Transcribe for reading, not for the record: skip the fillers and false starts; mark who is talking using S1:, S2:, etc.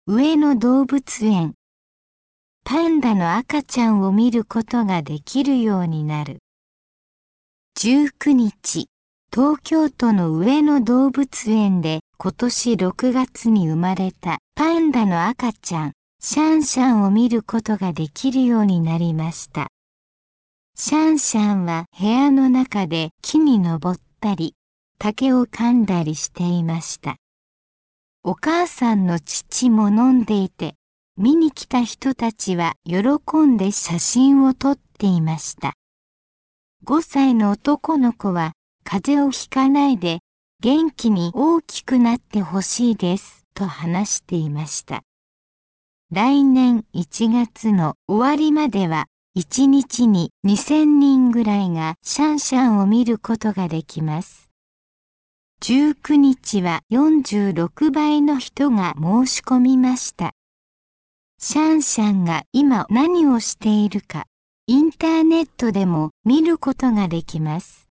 S1: 上野動物園。パンダの赤ちゃんを見ることができるようになる。19日、東京都の上野動物園で今年6月に生まれたパンダの赤ちゃん、シャンシャンを見ることができるようになりました。シャンシャンは部屋の中で木に登ったり、竹を噛んだりしていました。お母さんの乳も飲んでいて、見に来た人たちは喜んで写真を撮っていました。5歳の男の子は風邪をひかないで元気に大きくなってほしいですと話していました。来年1月の終わりまでは1日に2000人ぐらいがシャンシャンを見ることができます。19日は46倍の人が申し込みました。シャンシャンが今何をしているか、インターネットでも見ることができます。